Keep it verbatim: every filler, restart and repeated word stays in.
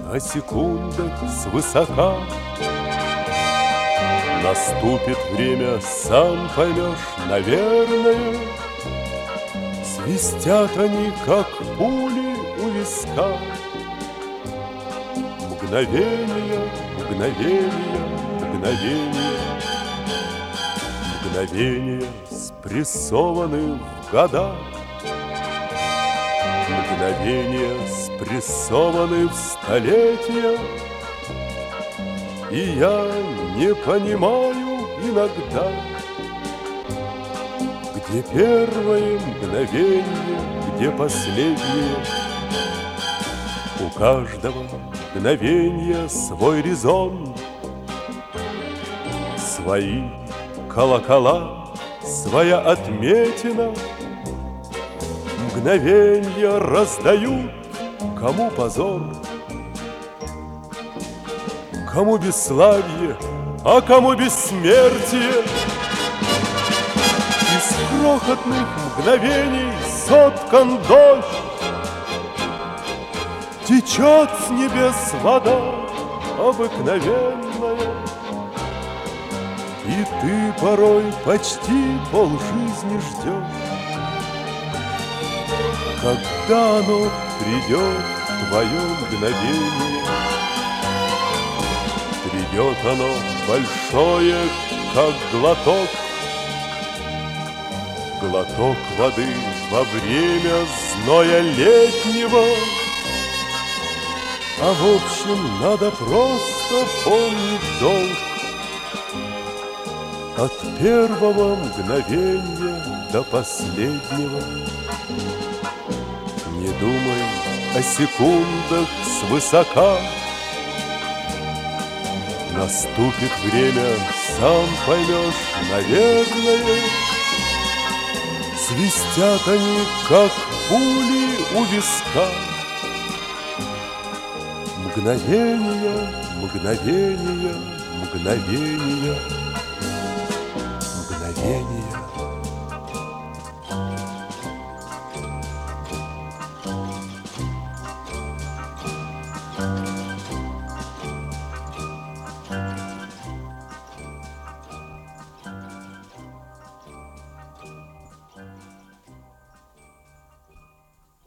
о секундах свысока. Наступит время, сам поймешь, наверное. Свистят они, как пули у виска. Мгновение, мгновение, мгновение. Мгновения спрессованы в года. Мгновения спрессованы в столетия. И я не понимаю иногда, где первое мгновение, где последнее. У каждого мгновения свой резон, свои колокола, своя отметина. Мгновенья раздают, кому позор, кому бесславие, а кому бессмертие. Из крохотных мгновений соткан дождь, течет с небес вода обыкновенная. И ты порой почти полжизни ждешь, когда оно придет, твое мгновение. Придет оно большое, как глоток, глоток воды во время зноя летнего. А в общем, надо просто помнить долг. От первого мгновения до последнего. Не думай о секундах свысока. Наступит время, сам поймешь, наверное. Свистят они, как пули у виска. Мгновения, мгновения, мгновения. Мгновения.